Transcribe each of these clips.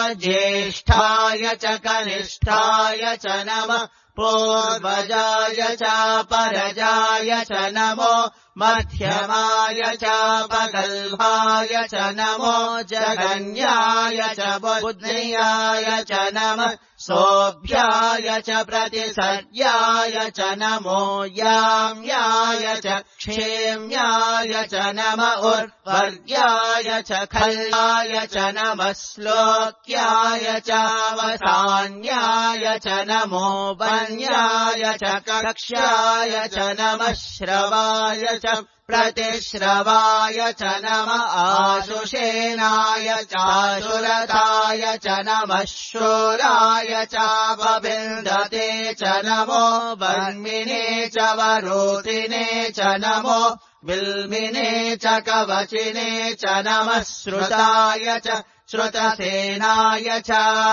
ज्येष्ठाय च कनिष्ठाय च नमः पूर्वजाय च परजाय च नमो मध्यमाय च पगल्भाय च नमो जगन्याय च बुद्ध्याय च नमः सोऽभ्याय च प्रतिसर्याय च नमो याम्याय च क्षेम्याय च नम उर्वर्याय च खल्लाय च नमः श्लोक्याय च वसान्याय च नमो वन्याय च कक्ष्याय च नमः श्रवाय च प्रतिश्रवाय च नमः आशुषेणाय चाशुरताय च नमः शूराय च वविन्दते च नमो वर्मिणे च वरोधिने च नमो बिल्मिने च कवचिने च नमः श्रुताय च श्रुतसेनाय च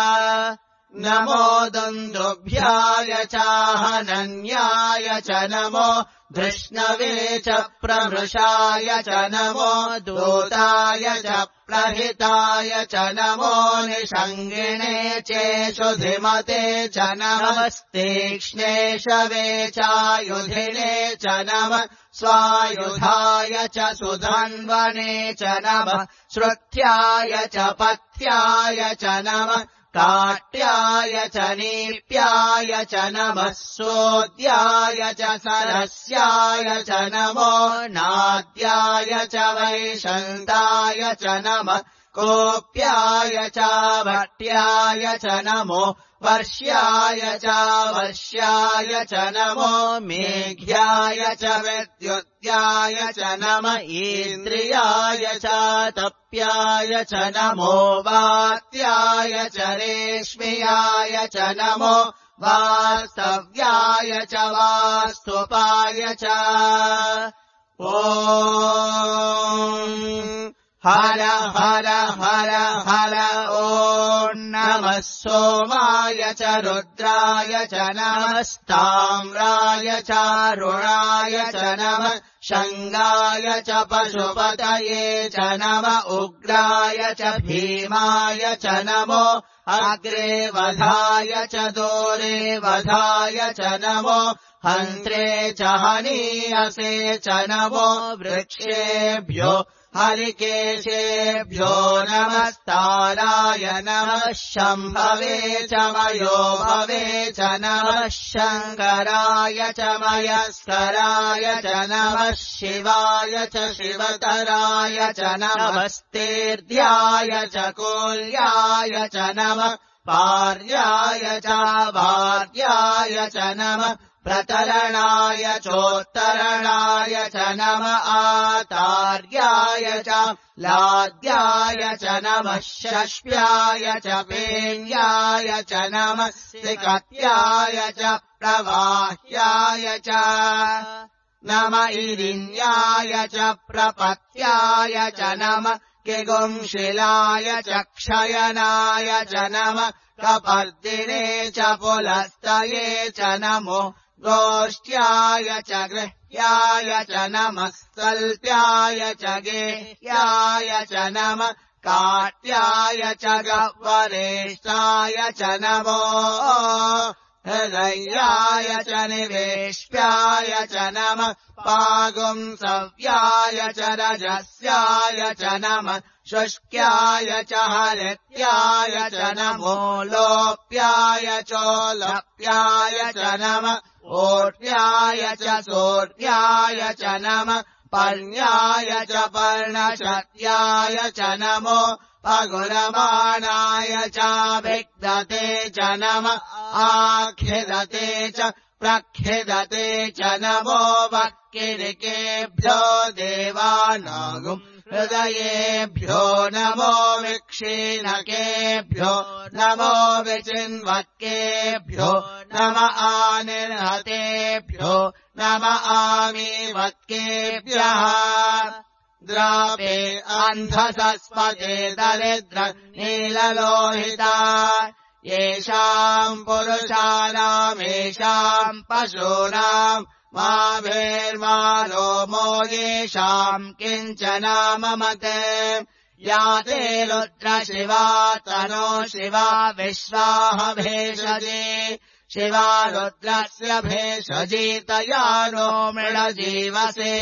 नमो दुन्दुभ्याय च हनन्याय च नमो धृष्णवे च प्रमृषाय च नमो दूताय च प्रहिताय च नमो निषङ्गिणे चेषुधिमते च नमस्तीक्ष्णे शवे चायुधिने च नमः स्वायुधाय च सुधन्वने च नमः श्रुत्याय च पथ्याय च नमः काट्याय च नीप्याय च नमः सोद्याय च सरस्याय च नमो नाद्याय च वैशन्ताय च नमः कोप्याय च भट्याय च नमो वर्ष्याय च वर्ष्याय च नमो मेघ्याय च विद्युत्याय च नमः इन्द्रियाय च तप्याय च नमो वात्याय च रेश्म्याय च नमो वास्तव्याय च वास्तुपाय च ॐ हर हर हर हर ॐ नमः सोमाय च रुद्राय च नमस्ताम्राय च रुणाय च नमः शङ्गाय च पशुपतये च नमः उग्राय च भीमाय च नमो अग्रे वधाय च दूरे वधाय च नमो हन्त्रे च हनीयसे च नमो वृक्षेभ्यो हरिकेशेभ्यो नमस्ताराय नमः शम्भवे च मयोभवे च नमः शङ्कराय च मयस्कराय च नमः शिवाय च शिवतराय च नमस्तेर्ध्याय च कोल्याय च नमः पार्याय च भार्याय च नमः प्रतरणाय चोत्तरणाय च नमः आतार्याय च लाद्याय च नमः शष्प्याय च पेन्याय च नमः सिकत्याय च प्रवाह्याय च नमः इरिन्याय च प्रपत्याय च नमः किगुंशिलाय च क्षयनाय च नमः कपर्दिने च पुलस्तये च नमो गोष्ट्याय च गृह्याय च नमः सल्प्याय च गेह्याय च नमः काट्याय च गह्वरेष्ठाय च नमो हृदयाय च निवेश्याय च नमः पागुंसव्याय च रजस्याय च नमः शुष्क्याय च हरित्याय च नमो लोप्याय चोलप्याय च नमः ओट्याय च सोट्याय च नमः पर्ण्याय च पर्णशत्याय च नमो पगुरमाणाय च विग्धते च नमः आख्यदते च प्रख्यदते च नमो वक्किरिकेभ्यो देवानागुम् हृदयेभ्यो नमो विक्षीणकेभ्यो नमो विचिन्वत्केभ्यो नम आनिर्हतेभ्यो नम आमीवत्केभ्यः द्रापे अन्धसस्पते दरिद्र नीललोहिता येषाम् पुरुषाणामेषाम् पशूनाम् माभिर्मालोमो येषाम् किञ्चन ममते या ते रुद्र शिवा तनो शिवा विश्वाह भेषजे शिवा रुद्रस्य भेषजीतया नो मृळजीवसे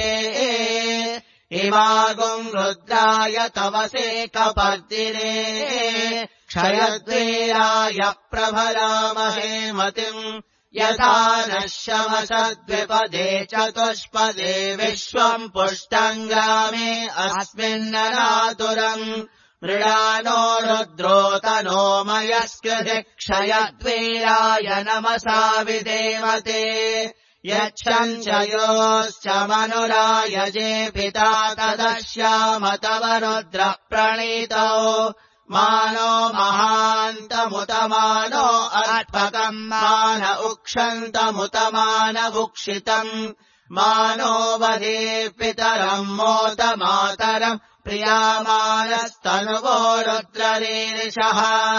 इमागुम् रुद्राय तवसे कपर्दिने क्षयद्वीराय प्रभरामहे मतिम् यथा नः शमसद्विपदे चतुष्पदे विश्वम् पुष्टम् ग्रामे अस्मिन्ननातुरम् मृडानो रुद्रोतनो मयस्कृति क्षयद्वीराय नमसा विदेवते यच्छम् च योश्च मनुरायजे पिता तदश्याम तव रुद्र प्रणीतौ मानो महान्तमुतमानो अर्पकम् मान उक्षन्तमुतमानवुक्षितम् मानो वदे पितरम् मोत मातरम् प्रियामानस्तनुवो रुद्ररीरिषः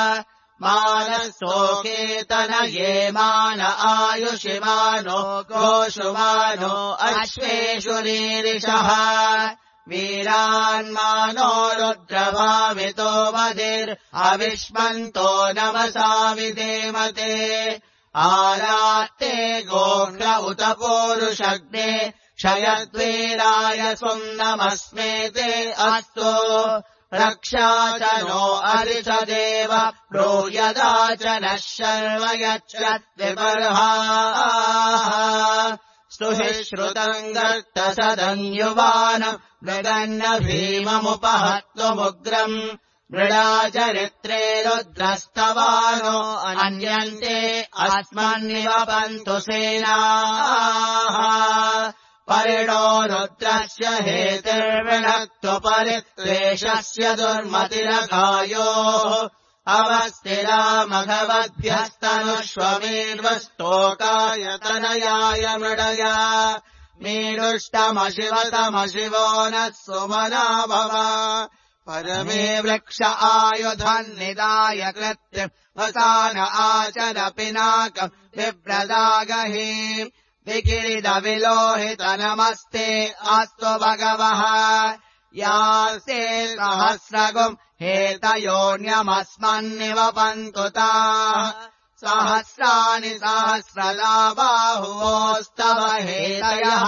मानसोकेतनये मान आयुषिमानो गोषुमानो अश्वेषु रीरिषः वीरान्मानो रुद्रभावितो वदिर्अविष्मन्तो नमसा विदेमते आरात्ते गोघ्र उत पूरुषग्ने क्षयद्वीराय सुम्नमस्मेते अस्तु रक्षा च नो अरिषदेव ब्रूयदा च नः शर्म यच्छद्विबर्हाः स्तुहि श्रुतम् गर्तसदन्युवानम् मृगन्न भीममुपहत्वमुग्रम् मृडाचरित्रे रुद्रस्तवानो अन्यन्ते अस्मन्निवपन्तु सेनाः परिणो रुद्रस्य हेतिर्विणक्त्वपरित्वेषस्य दुर्मतिरघायोः अवस्थिरामघवद्भ्यस्तनुष्वमेर्वस्तोकायतनयाय मृडया मीरुष्टमशिवतमशिवो नः सुमना भव परमे वृक्ष आयुधन्निदाय कृत्यम् वसान आचर पिनाकम् बिभ्रदागहि विकिरिदविलोहितनमस्ते अस्तु भगवः यास्ते सहस्रगुम् हेतयोन्यमस्मन्निवपन्तु ताः सहस्राणि सहस्रलाबाहुवोस्तव हेतयः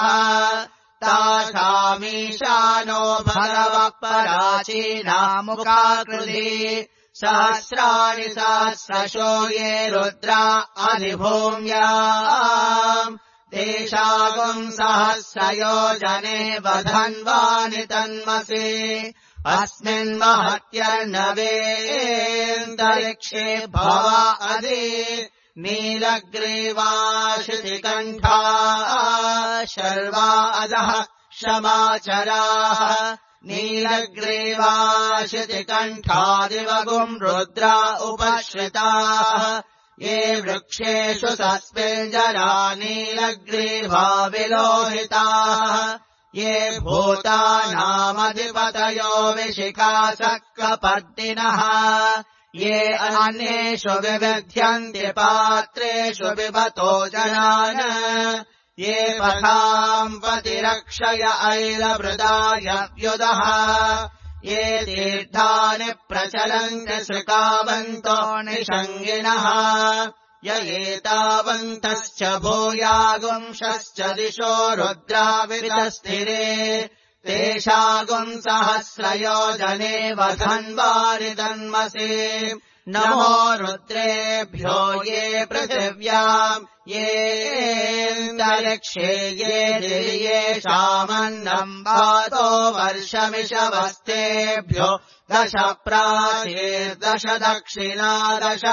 तासामीशानो भगवः पराचीनामुखाकृति सहस्राणि सहस्रशो ये रुद्रा अधिभूम्याम् तेषागुम् सहस्रयोजने वधन्वानि तन्मसि अस्मिन्महत्यर्णवेऽन्तरिक्षे भव अधि नीलग्रीवाशितिकण्ठा शर्वा अधः क्षमाचराः नीलग्रीवाशितिकण्ठादिवगुम् रुद्रा उपश्रिताः ये वृक्षेषु तस्मिञ्जरा नीलग्रीवा विलोहिताः ये भूतानामधिपतयो विशिखासक्कपर्दिनः ये अन्येषु विविध्यन्ति पात्रेषु विभतो जनान् ये पथाम् पतिरक्षय ऐलवृदाय व्युदः ये तीर्थानि प्रचलन्ति सृकावन्तो निषङ्गिणः य एतावन्तश्च भूयागुंशश्च दिशो रुद्रावितस्थिरे तेषागुम् सहस्रयोजने वधन्वानि तन्मसि नमो रुद्रेभ्यो ये पृथिव्याम् येऽन्तरिक्षे ये दिर्येषामन्नम् वातो वर्षमिषवस्तेभ्यो 10 प्राचीर्दश दक्षिणा 10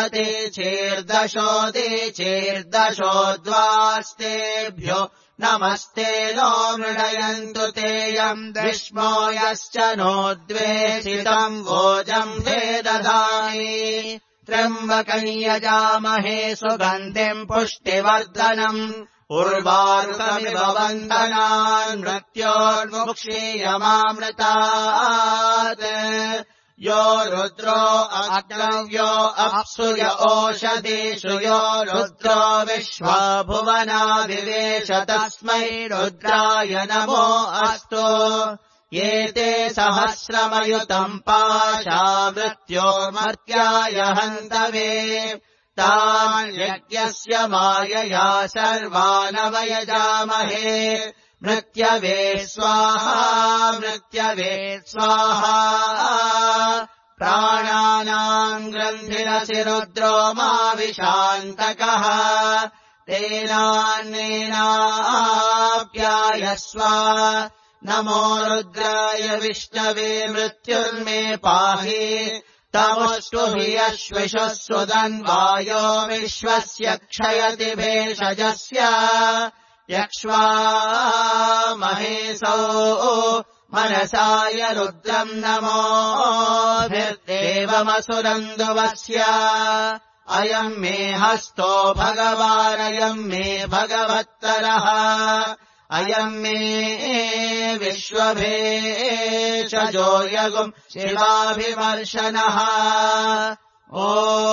प्रतीचीर्दशोदीचीर्दशोद्वास्तेभ्यो नमस्ते नो मृडयन्तु तेयम् दृष्मो यश्च नो द्वेषितम् वोजम् ते दधामि त्र्यम्बकम् यजामहे सुगन्धिम् पुष्टिवर्धनम् उर्वारुकमिव वन्दनान् मृत्योर्मुक्षीयमामृतात् यो रुद्रो अग्नव्यो अप्सु य ओषधीषु यो रुद्रो विश्वा भुवना विवेश तस्मै रुद्राय नमो अस्तु एते सहस्रमयुतम् पाशा मृत्योर्मर्त्याय हन्तवे तान् यज्ञस्य मायया सर्वानवयजामहे मृत्यवे स्वाहा मृत्यवे स्वाहा प्राणानाम् ग्रन्थिरसि रुद्रो माविशान्तकः तेनान्नेनाप्यायस्व नमो रुद्राय विष्णवे मृत्युर्मे पाहि तमुष्टु हि अश्विषः सुदन्वायो विश्वस्य क्षयति भेषजस्य यक्ष्वा महेशो मनसाय रुद्रम् नमोभिर्देवमसुरन्दुवस्य अयम् मे हस्तो भगवानयम् मे भगवत्तरः अयम् मे विश्वभेषजो यगुम् शिवाभिवर्षणः ॐ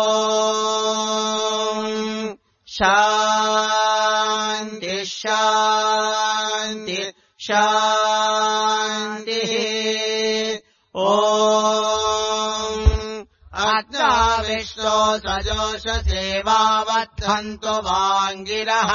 शान्ति शान्ति शान्तिः ॐ अग्नाविष्णो सजोषसेवावद्धन्तु वाङ्गिरः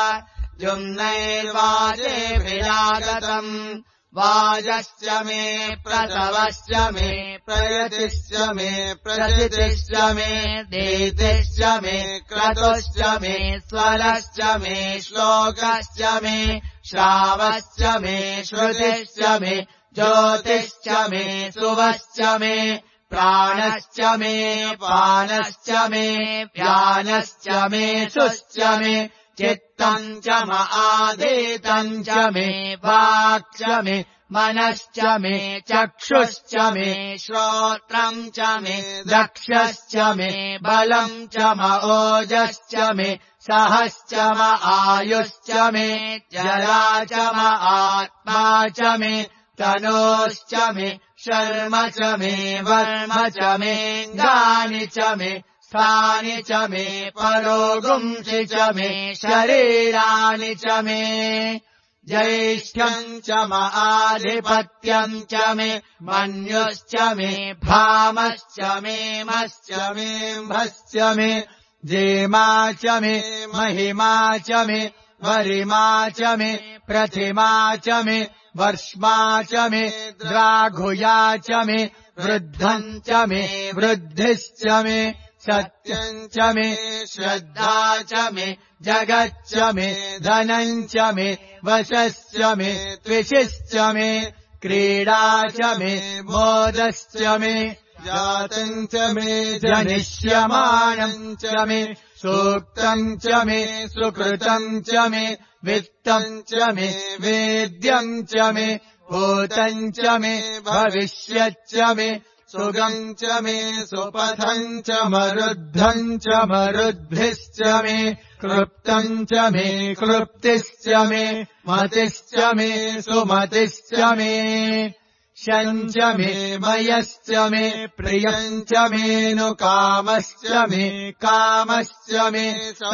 जुम्नैर्वाजेभिरागतम् वाजश्च मे प्रसवश्च मे प्रयतिश्च मे प्रसितिश्च मे दीतिश्च मे क्रतुश्च मे स्वरश्च मे श्लोकश्च मे श्रावश्च मे श्रुतिश्च मे ज्योतिश्च मे सुवश्च मे प्राणश्च मे पानश्च मे व्यानश्च मे सुश्च मे चित्तम् च आदेतम् च मे वाक् च मे मनश्च मे चक्षुश्च मे श्रोत्रम् च मे दक्षश्च मे बलम् च ओजश्च मे सहश्च आयुश्च मे जरा च आत्मा च मे तनोश्च मे शर्म च मे वर्म च मे गानि च मे स्थानि च मे परोगुंसि च मे शरीराणि च मे ज्येष्ठ्यम् च आधिपत्यम् च मे मन्युश्च मे भामश्च मे मश्च मे भश्च मे जेमा च मे महिमा च मे वरिमा च मे प्रतिमा च मे वर्ष्मा च मे द्राघुया च मे वृद्धम् च मे वृद्धिश्च मे सत्यम् च मे श्रद्धा च मे जगच्च मे धनम् च मे वशश्च मे त्विषिश्च मे क्रीडा च मे मोदश्च मे जातम् च मे जनिष्यमाणम् च मे सूक्तम् च मे सुकृतम् च मे वित्तम् च मे वेद्यम् च मे भूतम् च मे भविष्यच्च मे सुगम् च मे सुपथम् च मरुद्धम् च मरुद्भिश्च मे क्लृप्तम् च मे क्लृप्तिश्च मे मतिश्च मे सुमतिश्च मे शम् च मे मयश्च मे प्रियम् च मेऽनुकामश्च मे कामश्च मे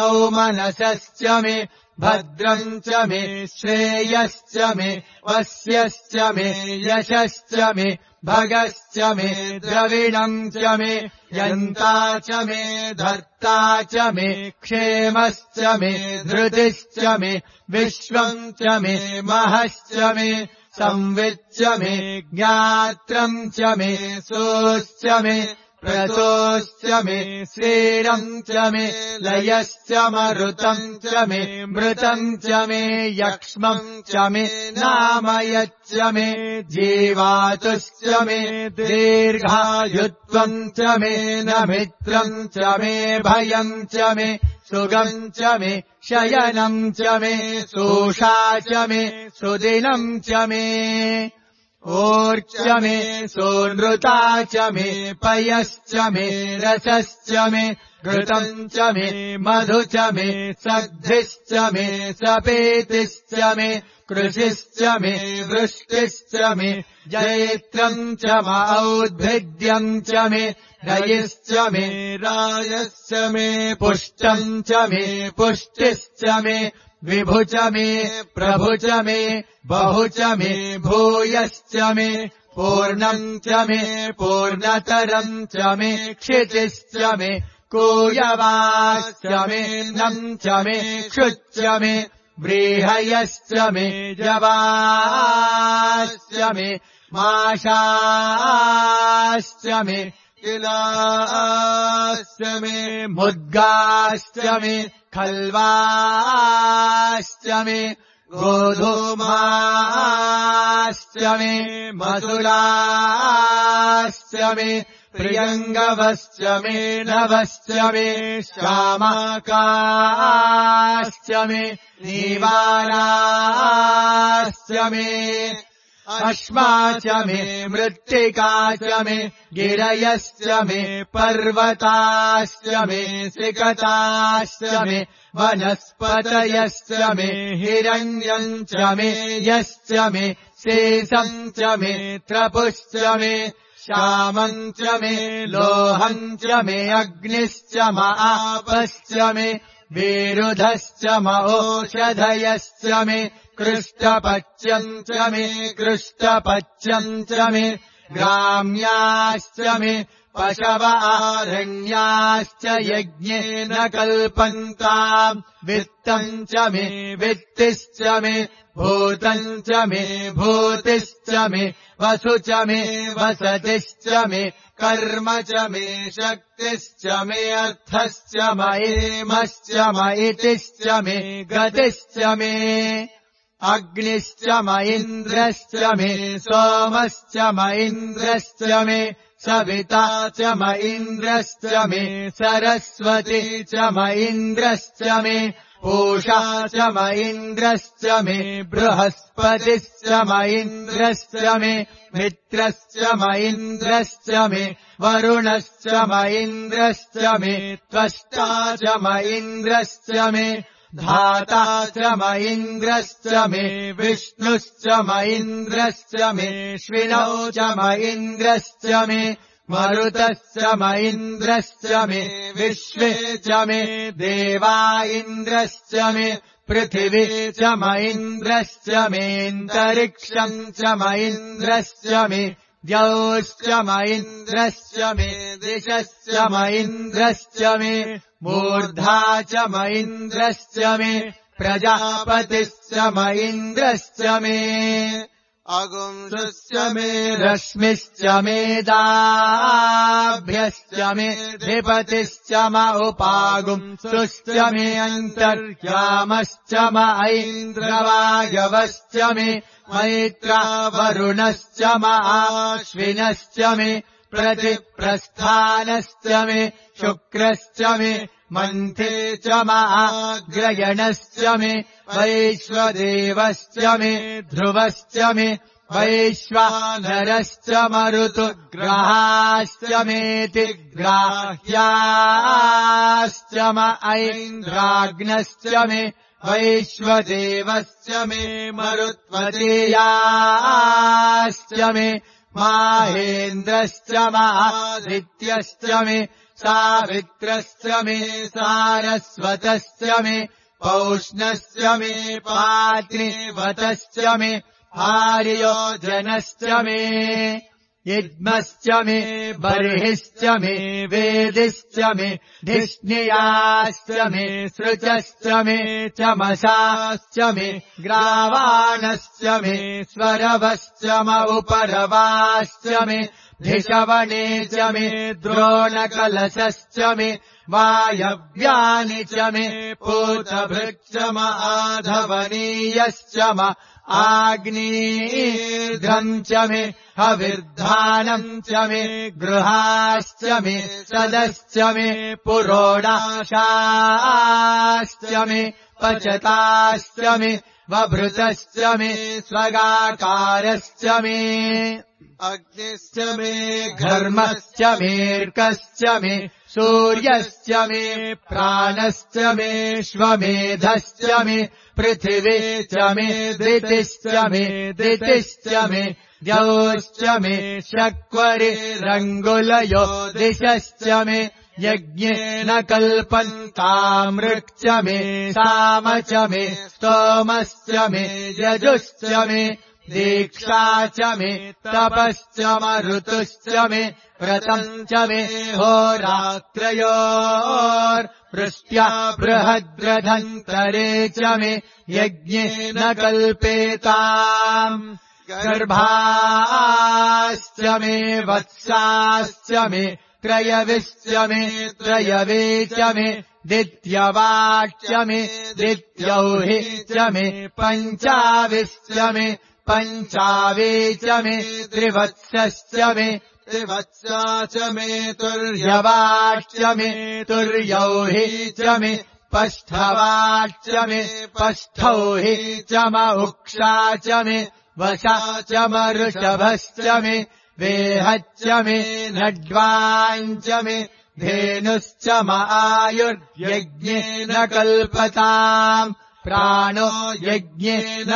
सौमनसश्च मे भद्रम् च मे श्रेयश्च मे वस्यश्च मे यशश्च मे भगश्च मे द्रविणम् च मे यन्ता च मे धर्ता च मे क्षेमश्च मे धृतिश्च मे विश्वम् च मे महश्च मे संविच्च मे ज्ञात्रम् च मे सोश्च मे प्रसोश्च मे श्रीरम् च मे लयश्च मरुतम् च मे मृतम् च मे यक्ष्मम् च मे नामयच्च मे जीवातुश्च मे दीर्घायुत्वम् च मे नमित्रम् च मे भयम् च मे सुगम् च मे शयनम् च मे सोषा च मे सुदिनम् च मे ओर्च मे सोनृता च मे पयश्च मे रसश्च मे घृतम् च मे मधु च मे सद्धिश्च मे सपेतिश्च मे कृषिश्च मे वृष्टिश्च मे जैत्रम् च औद्भिद्यम् च मे रयिश्च मे रायश्च मे पुष्टम् च मे पुष्टिश्च मे विभु च मे प्रभु च मे बहु च मे भूयश्च मे पूर्णम् च मे पूर्णतरम् च मे क्षितिश्च मे कूयवाश्च मे नम् च मे क्षुच्च मे व्रीहयश्च मे जवाश्च मे माशाश्च मे किलाश्च मे मुद्गाश्च मे खल्वाश्च मे गोधूमाश्च मे मधुराश्च मे प्रियङ्गवश्च मे नवश्च मे श्यामाकाश्च मे नीवाराश्च मे अश्मा च मे मृत्तिका च मे गिरयश्च मे पर्वताश्च मे सिकताश्च मे वनस्पतयश्च मे हिरण्यम् च मे यश्च मे शेषम् च मे त्रपुश्च मे श्यामम् च मे लोहम् च मे अग्निश्च म आपश्च मे विरुधश्च म ओषधयश्च मे कृष्टपच्यम् च मे कृष्टपच्यम् च मे ग्राम्याश्च मे पशव आरण्याश्च यज्ञेन कल्पन्ताम् वित्तम् च मे वित्तिश्च मे भूतम् च मे भूतिश्च मे वसु च मे वसतिश्च मे कर्म च मे शक्तिश्च मे अर्थश्च मयेमश्च मयितिश्च मे गतिश्च मे अग्निश्च म इन्द्रश्च मे सोमश्च म इन्द्रश्च मे सविता च म इन्द्रश्च मे सरस्वती च म इन्द्रश्च मे पूषा च म इन्द्रश्च मे बृहस्पतिश्च म इन्द्रश्च मे मित्रश्च म इन्द्रश्च मे वरुणश्च म इन्द्रश्च मे त्वष्टा च म इन्द्रश्च मे धाता च म इन्द्रश्च मे विष्णुश्च म इन्द्रश्च मे श्विनौ च म इन्द्रश्च मे मरुतश्च म इन्द्रश्च मे विश्वे च मे देवा इन्द्रश्च मे पृथिवी च म इन्द्रश्च मेऽन्तरिक्षम् च म इन्द्रश्च मे द्यौश्च म इन्द्रश्च मे दिशश्च म इन्द्रश्च मे मूर्धा च म इन्द्रश्च मे प्रजापतिश्च म इन्द्रश्च मे अगुंसश्च मे रश्मिश्च मेदाभ्यश्च मे धिपतिश्च म उपागुंसुश्च मे अन्तर्यामश्च म ऐन्द्रवायवश्च मे मैत्रा वरुणश्च म आश्विनश्च मे प्रतिप्रस्थानश्च मे शुक्रश्च मे मन्थे च म आग्रयणश्च मे वैश्वदेवश्च मे ध्रुवश्च मे वैश्वानरश्च मरुतुग्राहाश्च मेति ग्राह्याश्च म ऐन्द्राग्नश्च मे वैश्वदेवश्च मे मरुत्वतीयाश्च मे माहेन्द्रश्च मादित्यश्च मे सावित्रश्च मे सारस्वतश्च मे पौष्णश्च मे पात्नीवतश्च मे आर्योजनश्च मे यज्मश्च मे बर्हिश्च मे वेदिश्च मे धिष्णियाश्च मे सृजश्च मे चमसाश्च मे ग्रावाणश्च मे स्वरवश्च म उपरवाश्च मे धिषवणे च मे द्रोणकलशश्च मे वायव्यानि च मे पूतभृक्ष म आधवनीयश्च म आग्नेयम् च मे हविर्धानम् च मे गृहाश्च मे सदश्च मे पुरोडाशाश्च मे पचताश्च मे वभृतश्च मे स्वगाकारश्च मे अग्निश्च मे घर्मश्च मेऽर्कश्च मे सूर्यश्च मे प्राणश्च मे श्वमेधश्च मे पृथिवी च मे दितिश्च मे दितिश्च मे द्यौश्च मे शक्वरिरङ्गुलयो दिशश्च मे यज्ञेन कल्पन्तामृक्च मे साम च मे स्तोमश्च मे यजुश्च मे दीक्षा च मे तपश्च मरुतुश्च मे व्रतम् च मे होरात्रयोर्वृष्ट्या बृहद्रथन्तरे च मे यज्ञेन कल्पेताम् गर्भाश्च मे वत्साश्च मे त्रयविश्च मे त्रयवे च मे दित्यवाच्च मे दित्यौहि च मे पञ्चाविश्च मे पञ्चावे च मे त्रिवत्सश्च मे त्रिवत्सा च मे तुर्यवाच्च मे तुर्यौहि च मे पष्ठवाच्च मे पष्ठौहि च मउक्षा च मे वशा च मऋषभश्च मे वेहच्च मे नड्वाञ्च मे धेनुश्च आयुर्यज्ञेन कल्पताम् प्राणो यज्ञेन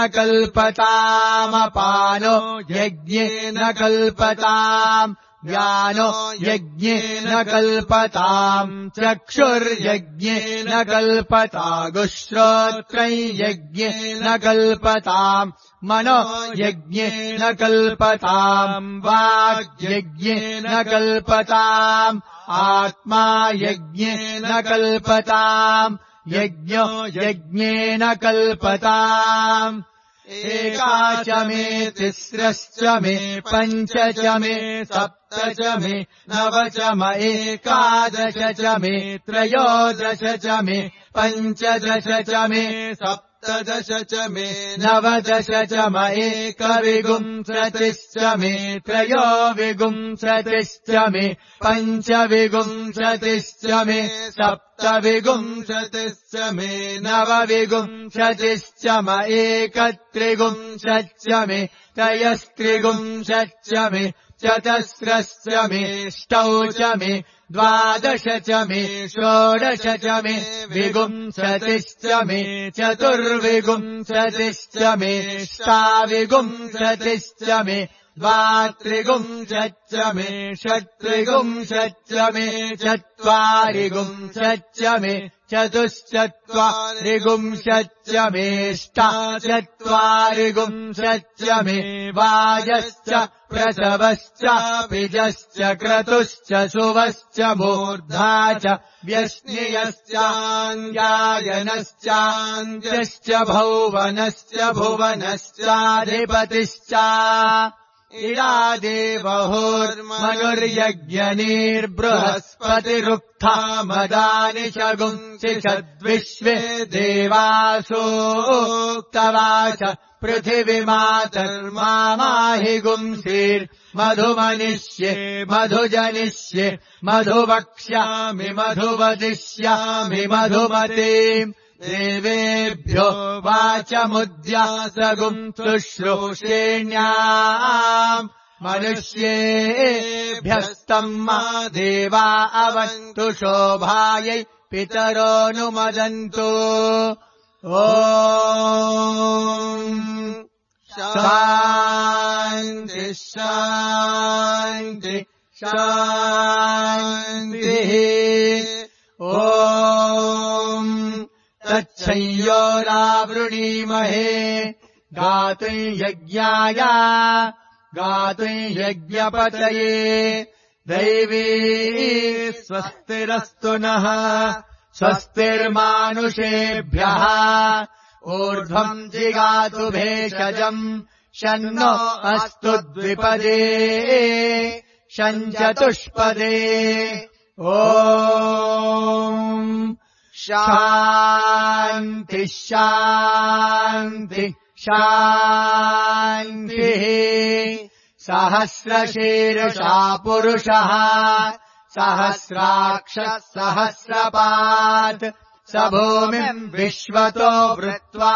कल्पतामपानो यज्ञेन कल्पताम् व्यानो यज्ञेन कल्पताम् चक्षुर्यज्ञेन कल्पतागुश्रोत्रै यज्ञेन कल्पताम् मनो यज्ञेन कल्पताम् वाग्यज्ञेन कल्पताम् आत्मा यज्ञेन कल्पताम् यज्ञो यज्ञेन कल्पताम् एका च मे तिस्रश्च मे पञ्च च मे सप्त च मे नव च म एकादश च मे त्रयोदश च मे पञ्चदश च मे सप्तदश च मे नवदश च म एकविंशतिश्च मे त्रयोविंशतिश्च मे पञ्चविंशतिश्च मे सप्तविंशतिश्च मे नवविंशतिश्च म एकत्रिंशच्च मे त्रयस्त्रिंशच्च मे चतस्रश्च मे अष्टौ च मे द्वादश च मे षोडश च मे विंशतिश्च मे चतुर्विंशतिश्च मे अष्टाविंशतिश्च मे द्वात्रिंशच्च मे षट्त्रिंशच्च मे चत्वारिंशच्च मे चतुश्चत्वारिंशच्च मे अष्टाचत्वारिंशच्च मे वाजश्च प्रसवश्च पिजश्च क्रतुश्च शुभश्च मूर्धा च व्यश्नियश्चान्यायनश्चान्त्यश्च भौवनश्च भुवनश्चाधिपतिश्च इडादेवहोर्मनुर्यज्ञनीर्बृहस्पतिरुक्था मदानि शगुंसिषद्विश्वे देवासोक्तवाच पृथिवीमातर्माहि गुंसीर्मधुमनिष्ये मधुजनिष्ये मधुवक्ष्यामि मधुवदिष्यामि मधुमतीम् देवेभ्यो वाचमुद्यासगुम् शुश्रूषेण्याम् मनुष्येभ्यस्तम् मा देवा अवन्तु शोभायै पितरोऽनुमदन्तु ॐ शान्ति शान्ति शान्तिः ॐ तच्छंयोरावृणीमहे गातुम् यज्ञाय गातुम् यज्ञपतये दैवी स्वस्तिरस्तु नः स्वस्तिर्मानुषेभ्यः ऊर्ध्वम् जिगातु भेषजम् शन्नो अस्तु द्विपदे शञ्चतुष्पदे ॐ शान्ति शान्ति शान्तिः सहस्रशीर्षा पुरुषः सहस्राक्षः सहस्रपात् स भूमिम् विश्वतो वृत्वा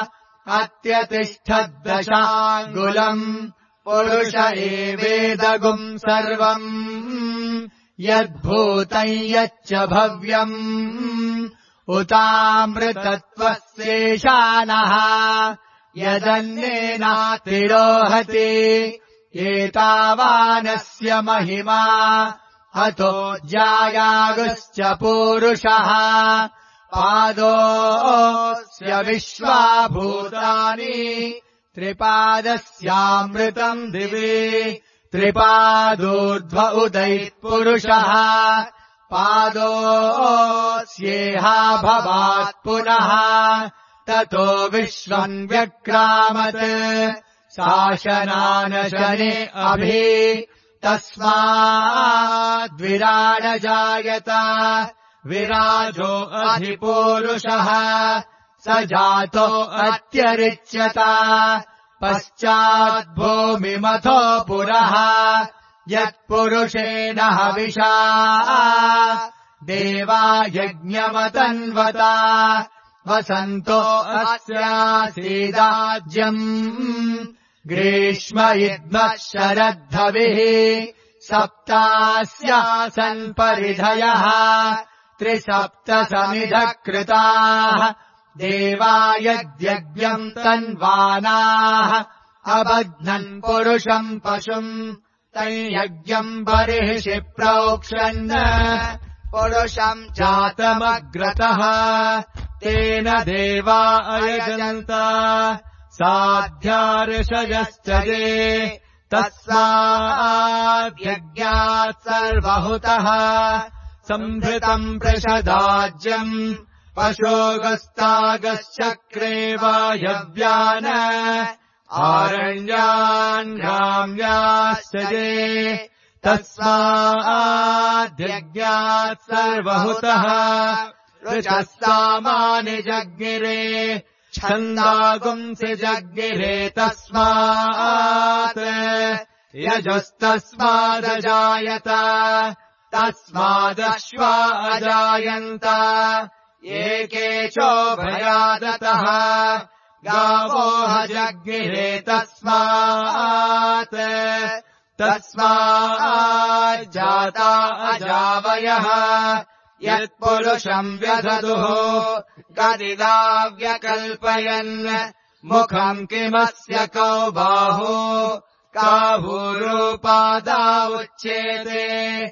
अत्यतिष्ठद्दशाङ्गुलम् पुरुष एवेदगुम् सर्वम् यद्भूतम् यच्च भव्यम् उतामृतत्वस्येषानः यदन्नेनातिरोहति एतावानस्य महिमा अतो ज्यायागुश्च पूरुषः पादोऽस्य विश्वा भूतानि त्रिपादस्यामृतम् दिवि त्रिपादोर्ध्व उदैत्पुरुषः पादोऽस्येहा भवात् पुनः ततो विश्वम् व्यक्रामत् शासनानशने अभि तस्माद्विराडजायत विराजो अधिपूरुषः स जातो अत्यरिच्यत पश्चाद्भूमिमथो पुरः यत्पुरुषेण हविषा देवा यज्ञमतन्वता वसन्तो अस्यासीदाज्यम् ग्रीष्म इद्मः शरद्धविः सप्तास्यासन् परिधयः त्रिसप्तसमिधः कृताः देवा यद्यज्ञम् तन्वानाः अबध्नन् पुरुषम् पशुम् तैयज्ञम् बर्हिषि प्रोक्षन् पुरुषम् जातमग्रतः तेन देवा अयजन्त साध्यार्षयश्च ये तस्माद्यज्ञात् सर्वहुतः सम्भृतम् प्रषदाज्यम् पशोगस्तागश्चक्रे वायव्यान आरण्यान् ग्राम्याश्च ये तस्माद्यज्ञात् सर्वहुतः ऋचः सामानि जज्ञिरे छन्दागुंसि जज्ञिरे तस्मात् यजस्तस्मादजायत तस्मादश्वा अजायन्त एकेचोभयादतः गावो जज्ञिरे तस्मात् तस्माज्जाता अजावयः यत्पुरुषम् व्यधतुः गदिदा व्यकल्पयन् मुखम् किमस्य कौ बाहु काहुरूपादा उच्येते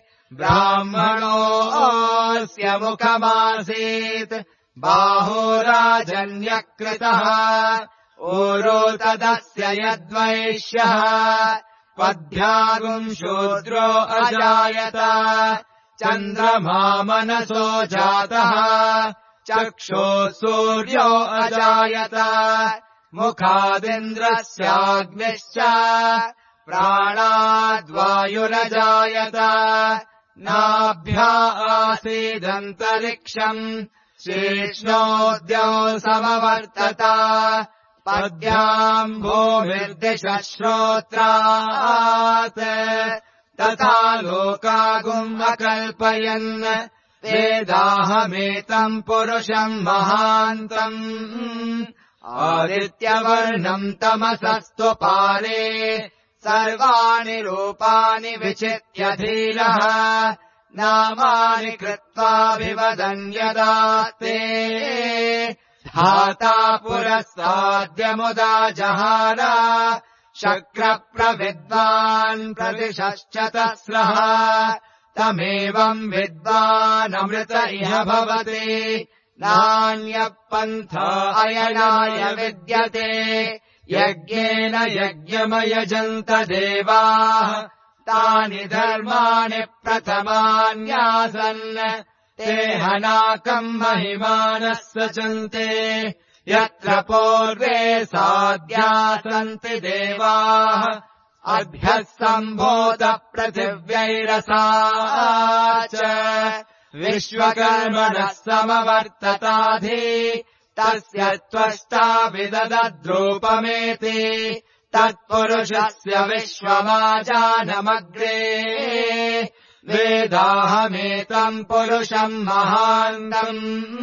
ब्राह्मणोऽस्य मुखमासीत् बाहुराजन्यकृतः ऊरो तदस्य यद्वैश्यः पद्भ्यागुम् शूद्रो अजायत चन्द्रमा मनसो जातः चक्षुः सूर्यो अजायत मुखादिन्द्रस्याग्निश्च प्राणाद्वायुरजायत नाभ्या आसीदन्तरिक्षम् शीर्ष्णोद्यौ समवर्तत पद्भ्याम् भूमिर्दिशः श्रोत्रात् तथा लोकागुम् अकल्पयन् वेदाहमेतम् पुरुषम् महान्तम् आदित्यवर्णम् तमसस्तु पारे सर्वाणि रूपाणि विचित्य धीरः नामानि कृत्वाभिवदन् यदा ते धाता पुरस्ताद्यमुदा जहार शक्रप्रविद्वान् प्रदिशश्च तस्रः तमेवम् विद्वानमृत इह भवति नान्यः पन्था अयनाय विद्यते यज्ञेन यज्ञमयजन्त देवाः तानि धर्माणि प्रथमान्यासन् ते हनाकम् महिमानः सचन्ते यत्र पूर्वे साध्या सन्ति देवाः अभ्यः सम्भूत पृथिव्यैरसा च विश्वकर्मणः समवर्तताधि तस्य त्वष्टा विददद्रूपमेति तत्पुरुषस्य विश्वमाजानमग्रे वेदाहमेतम् पुरुषम् महान्तम्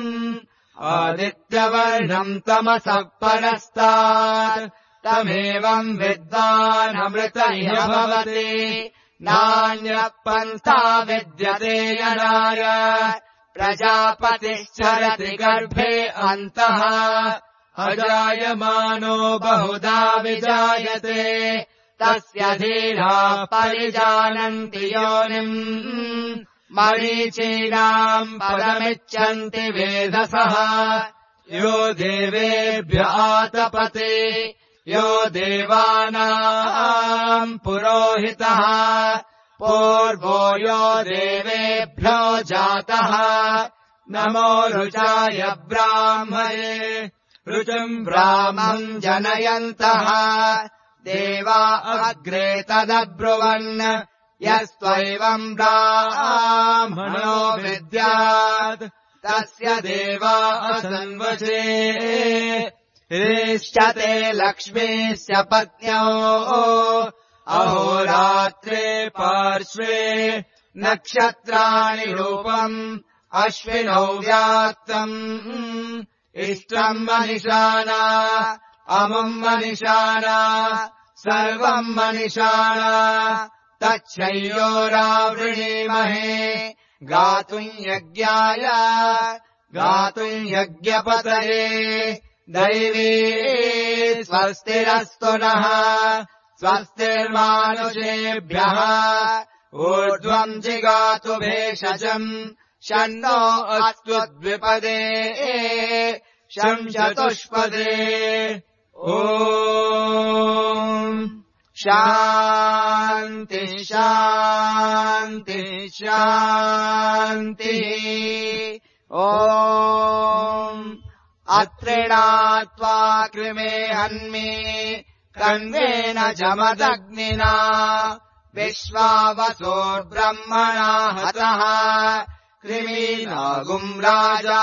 आदित्यवर्णम् तमसः परस्तात् तमेवम् विद्वानमृत इह भवति नान्यः पन्था विद्यते यनाय प्रजापतिश्चरति गर्भे अन्तः अजायमानो बहुधा विजायते तस्य धीराः परिजानन्ति योनिम् मरीचीनाम् पदमिच्छन्ति वेधसः यो देवेभ्य आतपते यो देवानाम् पुरोहितः पूर्वो यो देवेभ्यो जातः नमो रुचाय ब्राह्मणे रुचिम् ब्राह्मम् जनयन्तः देवा अग्रे तदब्रुवन् यस्त्वैवम् ब्राह्मणो विद्यात् तस्य देवा असन्वसे ऋष्यते लक्ष्मीस्य पत्न्यो अहोरात्रे पार्श्वे नक्षत्राणि रूपम् अश्विनौ व्यात्तम् इष्टम् मनिषाणा अमुम् मनिषाणा सर्वम् मनिषाणा तच्छय्योरावृणीमहे गातुम् यज्ञाय गातुम् यज्ञपतये दैवी स्वस्तिरस्तु नः स्वस्तिर्मानुषेभ्यः ऊर्ध्वम् जिगातु भेषजम् शन्नो अस्तु द्विपदे शंशतुष्पदे ॐ शान्ति शान्ति शान्तिः ॐ अत्रिणात्वा कृमे हन्मे कण्वेन जमदग्निना विश्वावसोर्ब्रह्मणा हतः कृमीनागुम् राजा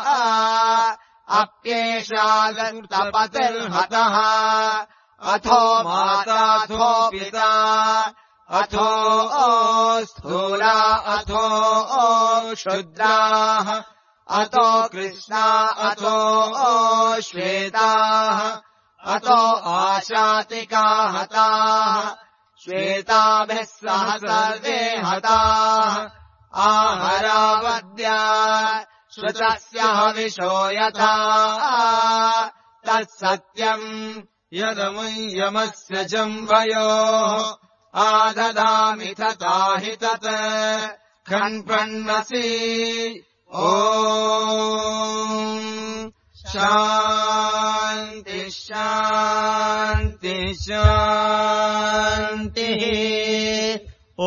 अप्येषा दन्तपतिर्हतः अथो माताथो पिता अथो स्थूला अथो शूद्राः अतो कृष्णा अतो श्वेताः अतो आशातिका हताः श्वेताभिः सह सर्वे हताः आहरावद्या श्रुतस्य हविषो यथा तत्सत्यम् यदमुयमस्य जम्भयोः आददामि तथा हि तत् खण्पण्वसि ॐ शान्ति शान्ति शान्तिः ॐ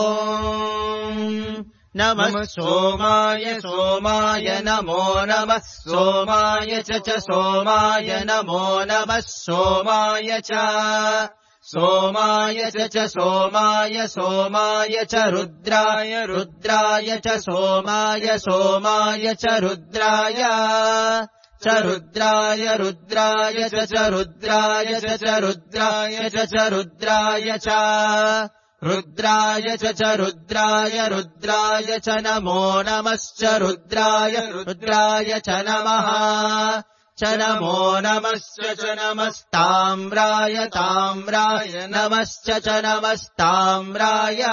नमः सोमाय सोमाय नमो नमः सोमाय च सोमाय नमो नमः सोमाय च सोमाय च सोमाय सोमाय च रुद्राय रुद्राय च सोमाय सोमाय च रुद्राय रुद्राय च रुद्राय च रुद्राय च रुद्राय च रुद्राय च रुद्राय रुद्राय च नमो नमश्च रुद्राय रुद्राय च नमः च नमो नमश्च च नमस्ताम्राय ताम्राय नमश्च च नमस्ताम्राय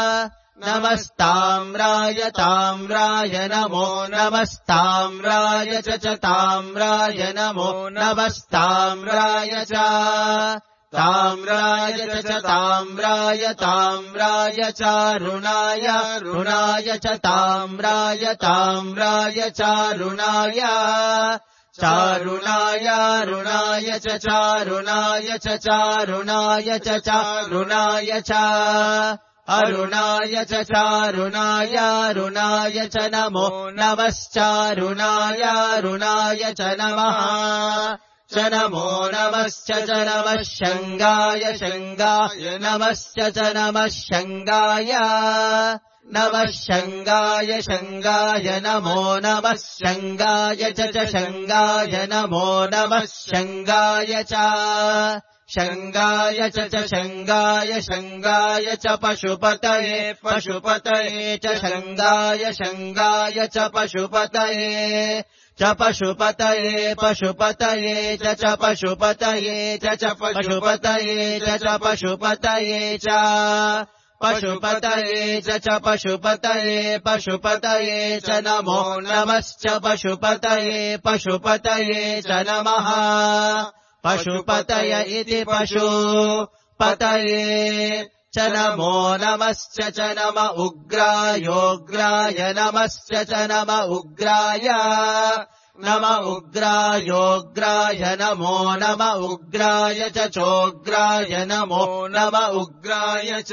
नमस्ताम्राय ताम्राय नमो नमस्ताम्राय च ताम्राय नमो नमस्ताम्राय च ताम्राय च ताम्राय ताम्राय चारुणाय रुणाय च ताम्राय ताम्राय चारुणाय चारुणाय रुणाय च चारुणाय च चारुणाय च चारुणाय च अरुणाय च चारुणाय रुणाय च नमो नमश्चारुणाय रुणाय च नमः च नमो नमश्च च नमः शङ्गाय शङ्गाय नमश्च च नमः शङ्गाय नमः शङ्गाय शङ्गाय नमो नमः शङ्गाय च शङ्गाय नमो नमः शङ्गाय च शङ्गाय च शङ्गाय शङ्गाय च पशुपतये पशुपतये च शङ्गाय शङ्गाय च पशुपतये च पशुपतये पशुपतये च पशुपतये च पशुपतये च पशुपतये च पशुपतये च पशुपतये पशुपतये च नमो नमश्च पशुपतये पशुपतये च नमः पशुपतय इति पतये च नमो नमश्च च नम उग्रायोग्राय नमश्च च नम उग्राय नम उग्रायोग्राय नमो नम उग्राय च चोग्राय नमो नम उग्राय च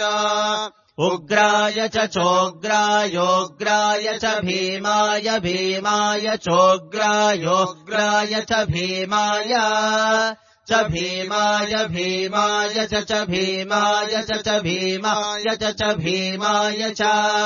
उग्राय च चोग्रायोग्राय च भीमाय भीमाय चोग्रायोग्राय च भीमाय च भीमाय भीमाय च भीमाय च भीमाय च भीमाय च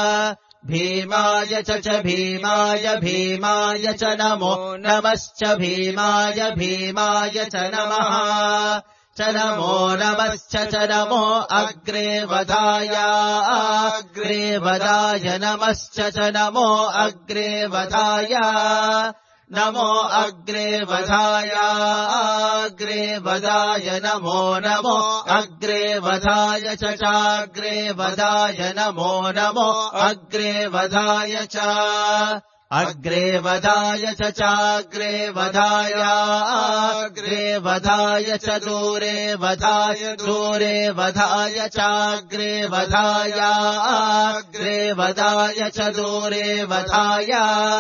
भीमाय च भीमाय भीमाय च नमो नमश्च भीमाय भीमाय च नमः च नमो नमश्च च नमो अग्रे वधाय अग्रे वधाय नमश्च च नमो अग्रे वधाय नमो अग्रे वधाय अग्रे वधाय नमो नमो अग्रे वधाय च चाग्रे वधाय नमो नमो अग्रे वधाय च अग्रे वधाय च चाग्रे वधाय अग्रे वधाय च दूरे वधाय दूरे वधाय चाग्रे वधाय अग्रे वधाय च दूरे वधाय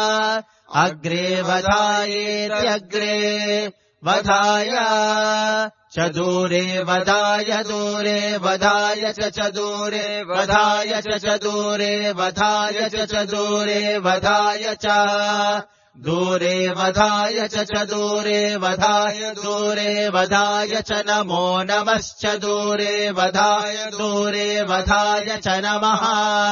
अग्रे वधायेत्यग्रे वधाय च दूरे वधाय दूरे वधाय च दूरे वधाय च दूरे वधाय च दूरे वधाय च दूरे वधाय च दूरे वधाय दूरे वधाय च नमो नमश्च दूरे वधाय च नमः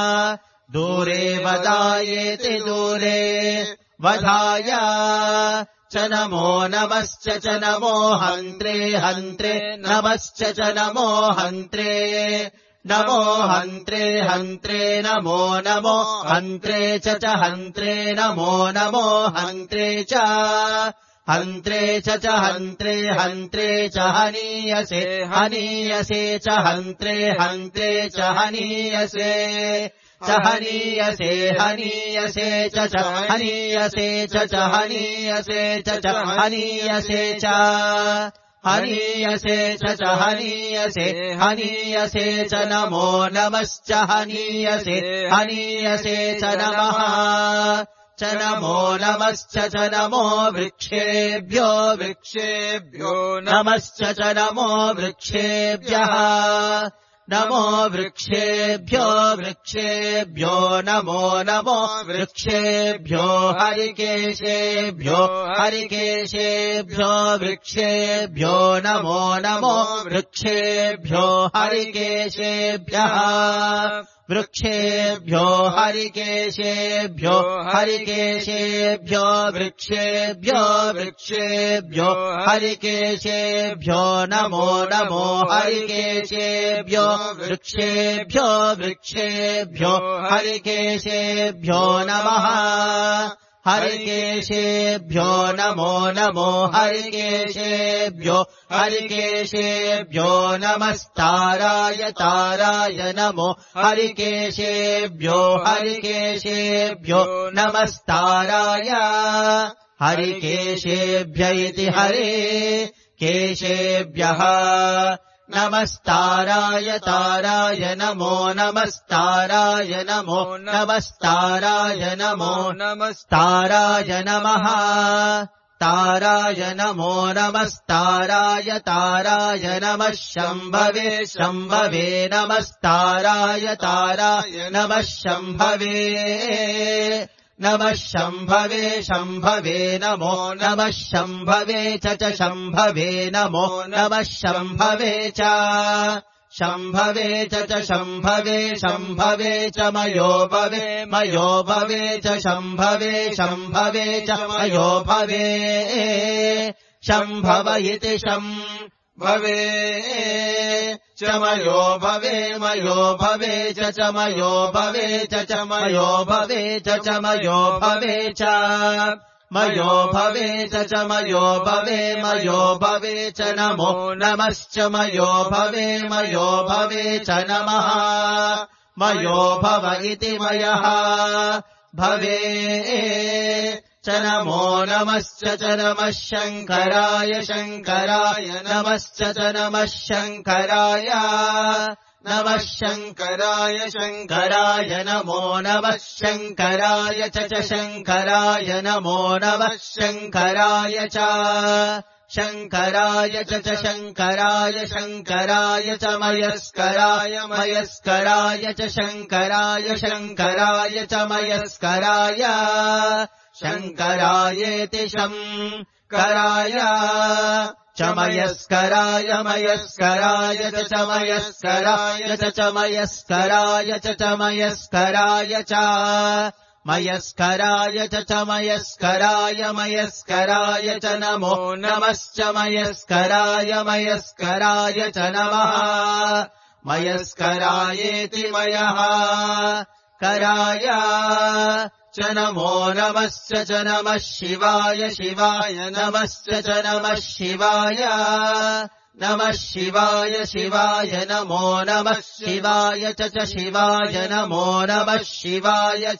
दूरे वधायेति दूरे वधाय च नमो नमश्च च नमो हन्त्रे हन्त्रे नमश्च च नमो हन्त्रे नमो हन्त्रे हन्त्रे नमो नमो हन्त्रे च हन्त्रे नमो नमो हन्त्रे च हन्त्रे च हन्त्रे हन्त्रे च हनीयसे हनीयसे च हन्त्रे हन्त्रे च हनीयसे च हनीयसे हनीयसे च हनीयसे च हनीयसे च हनीयसे च हनीयसे च हनीयसे हनीयसे च नमो नमश्च हनीयसे हनीयसे च नमः च नमो नमश्च च नमो वृक्षेभ्यो वृक्षेभ्यो नमश्च च नमो वृक्षेभ्यः नमो वृक्षेभ्यो वृक्षेभ्यो नमो नमो वृक्षेभ्यो हरिकेशेभ्यो हरिकेशेभ्यो वृक्षेभ्यो नमो नमो वृक्षेभ्यो हरिकेशेभ्यः वृक्षेभ्यो हरिकेशेभ्यो हरिकेशेभ्यो वृक्षेभ्यो वृक्षेभ्यो हरिकेशेभ्यो नमो नमो हरिकेशेभ्यो वृक्षेभ्यो वृक्षेभ्यो हरिकेशेभ्यो नमः हरिकेशेभ्यो नमो नमो हरिकेशेभ्यो हरिकेशेभ्यो नमस्ताराय ताराय नमो हरिकेशेभ्यो हरिकेशेभ्यो नमस्ताराय हरिकेशेभ्य इति हरे केशेभ्यः नमस्ताराय ताराय नमो नमस्ताराय नमो नमस्ताराय नमो नमस्ताराय नमः ताराय नमो नमस्ताराय ताराय नमः शम्भवे शम्भवे नमस्ताराय ताराय नमः शम्भवे नमः शम्भवे शम्भवे नमो नमः शम्भवे च शम्भवे नमो नमः शम्भवे च शम्भवे च शम्भवे शम्भवे च मयो भवे च शम्भवे शम्भवे च मयो भवे शम्भव इति शम्भवे च मयो भवे च मयो भवे च मयो भवे च मयो भवे च मयो भवे च मयो भवे च नमो नमश्च मयो भवे च नमः मयो भव इति मयः भवे च च नमो नमश्च च नमः शङ्कराय शङ्कराय नमश्च च नमः शङ्कराय नमः शङ्कराय शङ्कराय नमो नमः शङ्कराय च शङ्कराय नमो नमः शङ्कराय च शङ्कराय च शङ्कराय शङ्कराय च मयस्कराय मयस्कराय च शङ्कराय शङ्कराय च मयस्कराय शङ्करायेति शङ्कराय च मयस्कराय मयस्कराय च मयस्कराय च मयस्कराय च मयस्कराय च मयस्कराय च मयस्कराय मयस्कराय च नमो नमश्च मयस्कराय मयस्कराय च नमः मयस्करायेति मयः कराय च नमो नमश्च च नमः शिवाय शिवाय नमश्च च नमः शिवाय नमः शिवाय शिवाय नमो नमः शिवाय च शिवाय नमो नमः शिवाय च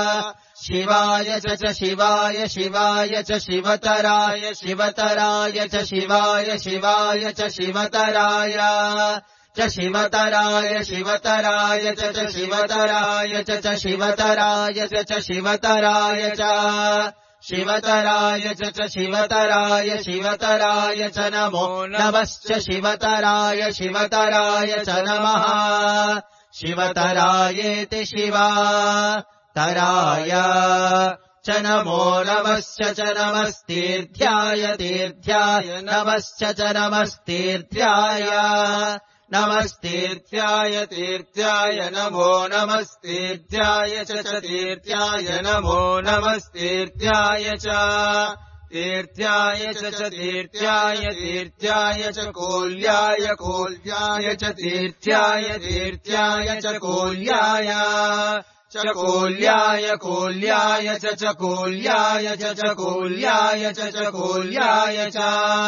शिवाय च शिवाय शिवाय च शिवतराय शिवतराय च शिवाय शिवाय च शिवतराय च शिवतराय शिवतराय च शिवतराय च शिवतराय च शिवतराय च शिवतराय च शिवतराय शिवतराय च नमो नमश्च शिवतराय शिवतराय च नमः शिवतरायेति शिवतराय च नमो नमश्च च नमस्तीर्थ्याय तीर्थ्याय नमश्च च नमस्तीर्थ्याय नमस्तीर्थ्याय तीर्थ्याय नमो नमस्तीर्थ्याय च तीर्थ्याय नमो नमस्तीर्थ्याय च तीर्थ्याय च तीर्थ्याय तीर्थ्याय च कोल्याय कोल्याय च तीर्थ्याय तीर्थ्याय च कोल्याय च कोल्याय कोल्याय च कोल्याय च कोल्याय च कोल्याय च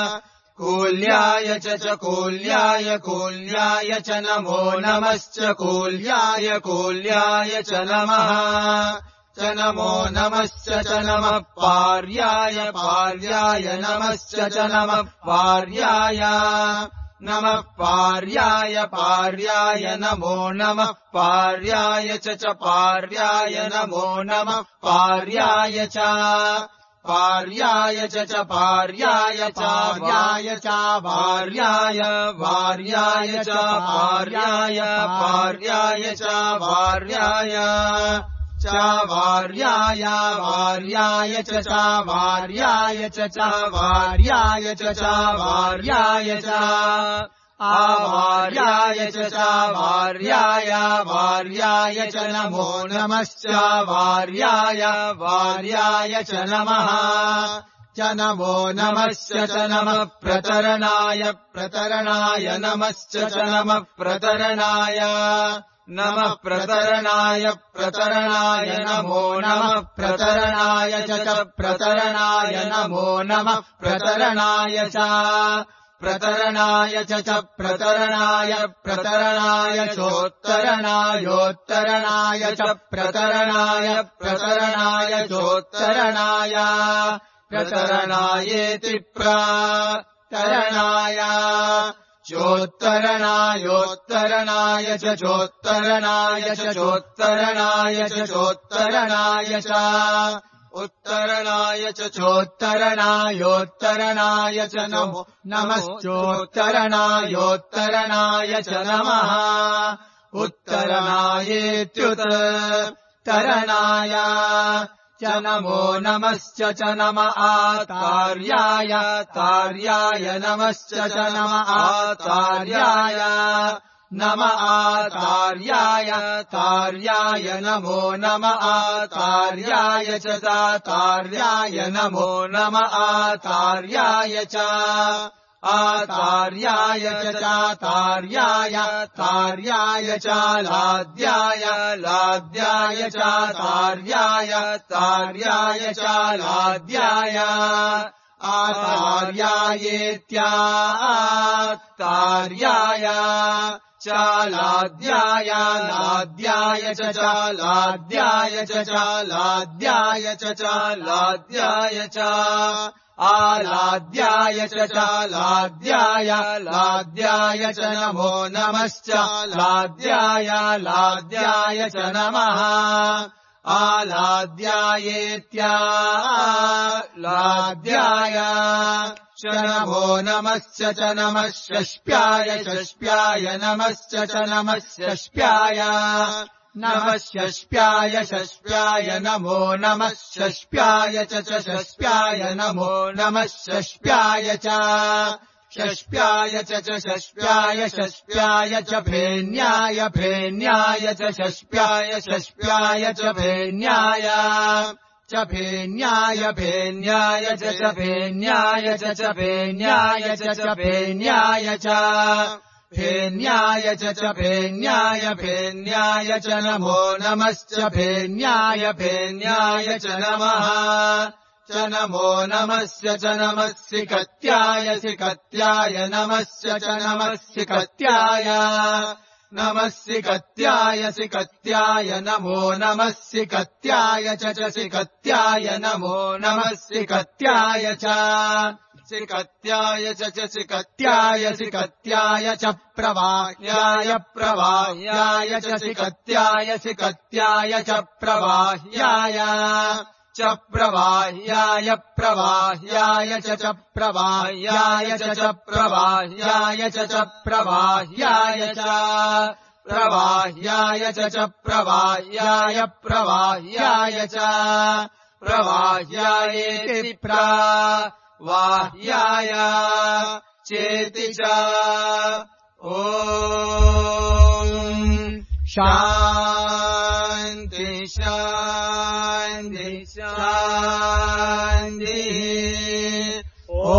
कोल्याय च कोल्याय कोल्याय च नमो नमश्च कोल्याय कोल्याय च नमः च नमो नमश्च च नमः पार्याय पार्याय नमश्च च नमः पार्याय नमः पार्याय पार्याय नमो नमः पार्याय च पार्याय नमो नमः पार्याय च पार्याय च पार्याय चार्याय च वार्याय वार्याय च पार्याय पार्याय च वार्याय च वार्याय वार्याय च वार्याय च वार्याय च वार्याय च आवार्याय च वार्याय वार्याय च नमो नमश्च वार्याय वार्याय च नमः च नमो नमश्च च नमः प्रतरणाय प्रतरणाय नमश्च च नमः प्रतरणाय नमः प्रतरणाय प्रतरणाय नमो नमः प्रतरणाय च प्रतरणाय नमो नमः प्रतरणाय च प्रतरणाय च प्रतरणाय प्रतरणाय चोत्तरणायोत्तरणाय च प्रतरणाय प्रतरणाय चोत्तरणाय प्रतरणायेति प्रतरणाय चोत्तरणायोत्तरणाय च चोत्तरणाय च चोत्तरणाय च चोत्तरणाय च उत्तरणाय च चोत्तरणायोत्तरणाय च नमो नमश्चोत्तरणायोत्तरणाय च नमः उत्तरणायेत्युत्तरणाय च नमो नमश्च च नम आतार्याय तार्याय नमश्च च नम आतार्याय नम आतार्याय तार्याय नमो नम आतार्याय च तार्याय नमो नम आतार्याय च आतार्याय च तार्याय तार्याय च लाद्याय लाद्याय च तार्याय तार्याय च लाद्याय आतार्यायेत्यातार्याय चालाद्याय लाद्याय च चालाद्याय च चालाद्याय च चालाद्याय च आलाद्याय च चालाद्याय लाद्याय च नमो नमश्च लाद्याय लाद्याय च नमः आलाद्यायेत्या लाद्याय च नमो नमश्च च नमः षष्प्याय षष्प्याय नमश्च च नमः षष्प्याय नमः षष्प्याय षष्प्याय नमो नमः षष्प्याय च षष्प्याय नमो नमः षष्प्याय च षष्प्याय च षष्प्याय षष्प्याय च फेन्याय फेन्याय च षष्प्याय षष्प्याय च फेन्याय च फेन्याय फेन्याय च फेन्याय च फेन्याय च फेन्याय च फेन्याय च फेन्याय फेन्याय च नमो नमश्च फेन्याय फेन्याय च नमः च नमो नमस्य च नमः सिकत्याय सिकत्याय नमस्य च नमः सिकत्याय नमः सिकत्याय सिकत्याय नमो नमः सिकत्याय च सिकत्याय नमो नमः सिकत्याय च सिकत्याय च सिकत्याय सिकत्याय च प्रवाह्याय प्रवाह्याय च सिकत्याय सिकत्याय च प्रवाह्याय च प्रवाह्याय प्रवाह्याय च प्रवाह्याय च प्रवाह्याय च प्रवाह्याय च प्रवाह्याय च प्रवाह्याय प्रवाह्याय च प्रवाह्यायेति प्रवाह्याय चेति च ॐ शान्ति शान्ति शान्ति ॐ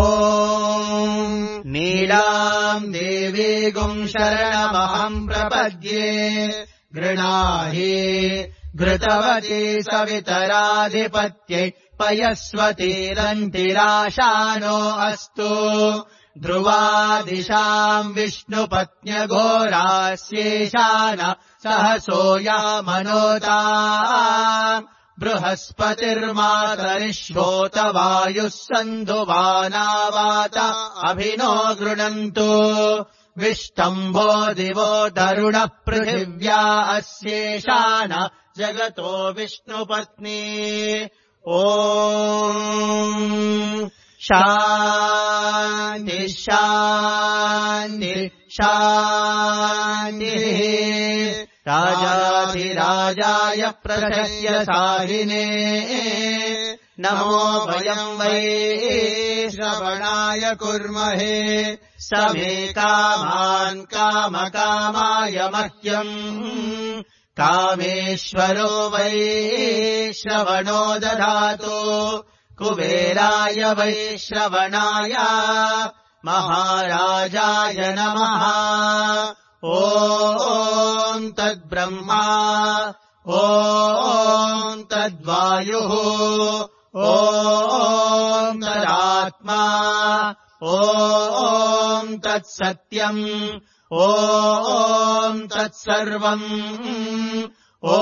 नीलाम् देवीगुं शरणमहम् प्रपद्ये गृणाहि घृतवती सवितराधिपत्यै पयस्वतीरन्तिराशानो अस्तु ध्रुवादिशाम् विष्णुपत्न्यघोरास्येशान सहसोयामनोता बृहस्पतिर्मातरिश्वोतवायुः सन्धुवानावात अभिनो गृणन्तु विष्टम्भो दिवो तरुणः पृथिव्या अस्येशान जगतो विष्णुपत्नी ॐ शान्ति शान्ति शान्तिः राजाधिराजाय प्रशस्य साहिने नमो वयम् वै श्रवणाय कुर्महे समे कामान् कामकामाय मह्यम् कामेश्वरो वै श्रवणो दधातु कुबेराय वै श्रवणाय महाराजाय नमः ॐ तद्ब्रह्मा ॐ तद्वायुः ॐ तदात्मा ॐ तत्सत्यम् ॐ तत्सर्वम् ॐ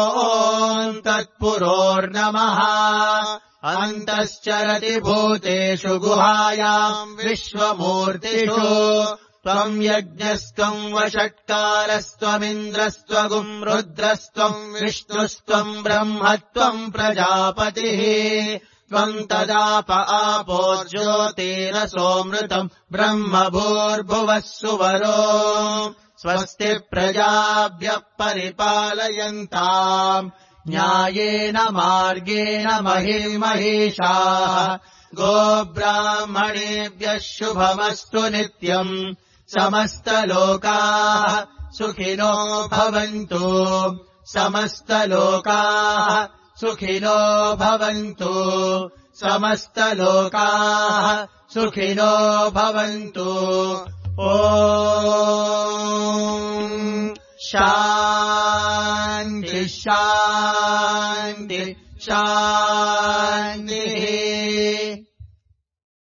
तत्पुरोर्नमः अन्तश्चरति भूतेषु गुहायाम् विश्वमूर्तिषु त्वम् यज्ञस्त्वम् वषट्कारस्त्वमिन्द्रस्त्वगुम् रुद्रस्त्वम् विष्णुस्त्वम् ब्रह्मत्वम् प्रजापतिः त्वम् तदाप आपो ज्योतिरसोऽमृतम् ब्रह्म भूर्भुवः सुवरो स्वस्ति प्रजाभ्यः परिपालयन्ताम् न्यायेन मार्गेण महिषाः गोब्राह्मणेभ्यः शुभमस्तु नित्यम् समस्तलोकाः सुखिनो भवन्तु समस्तलोकाः सुखिनो भवन्तु समस्तलोकाः सुखिनो भवन्तु ॐ शान्ति शान्ति शान्तिः